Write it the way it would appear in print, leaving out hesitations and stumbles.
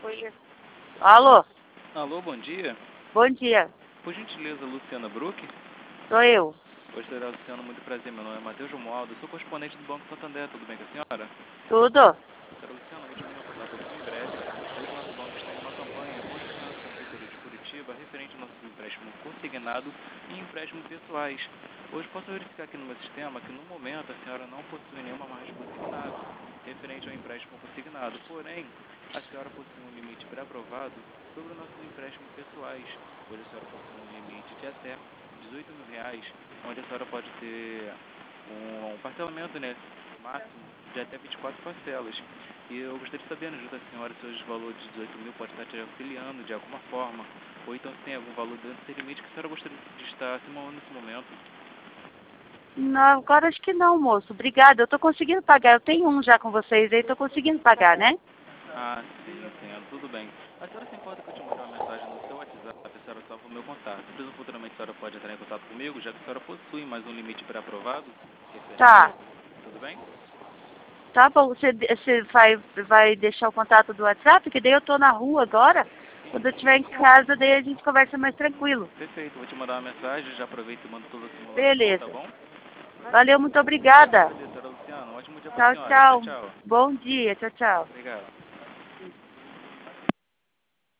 Alô? Alô, bom dia. Bom dia. Por gentileza, Luciana Bruck? Sou eu. Oi, senhora Luciana, muito prazer. Meu nome é Matheus Romualdo, sou correspondente do Banco Santander. Tudo bem com a senhora? Tudo? Senhora Luciana, vou te mandar um contato aqui em breve, pois o nosso banco está em uma campanha com os clientes da Prefeitura de Curitiba referente ao nosso empréstimo consignado e empréstimo pessoais. Hoje posso verificar aqui no meu sistema que no momento a senhora não possui nenhuma margem consignada referente ao empréstimo consignado. Porém, a senhora possui um limite pré-aprovado sobre os nossos empréstimos pessoais, pois a senhora possui um limite de até R$ 18.000, onde a senhora pode ter um parcelamento, né, máximo de até 24 parcelas. E eu gostaria de saber, ajuda a senhora, se hoje o valor de 18.000 pode estar te auxiliando de alguma forma, ou então se tem algum valor dentro desse limite que a senhora gostaria de estar simulando nesse momento. Não, agora acho que não, moço. Obrigada. Eu tô conseguindo pagar. Eu tenho um já com vocês aí, tô conseguindo pagar, né? Ah, sim, entendo, tudo bem. A senhora se importa que eu te mande uma mensagem no seu WhatsApp, a senhora salva o meu contato. Caso futuramente a senhora pode entrar em contato comigo, já que a senhora possui mais um limite pré-aprovado, Tá. tudo bem? Tá bom. Você vai deixar o contato do WhatsApp? Que daí eu tô na rua agora. Sim, Quando eu sim. estiver em casa, daí a gente conversa mais tranquilo. Perfeito, vou te mandar uma mensagem, já aproveito e mando toda a simulação, tá Beleza. bom? Valeu, muito Eu que obrigada. agradeço, senhora Luciana. Um ótimo dia pra Tchau, senhora. Tchau, tchau. tchau. Bom dia. Tchau, tchau. Obrigado.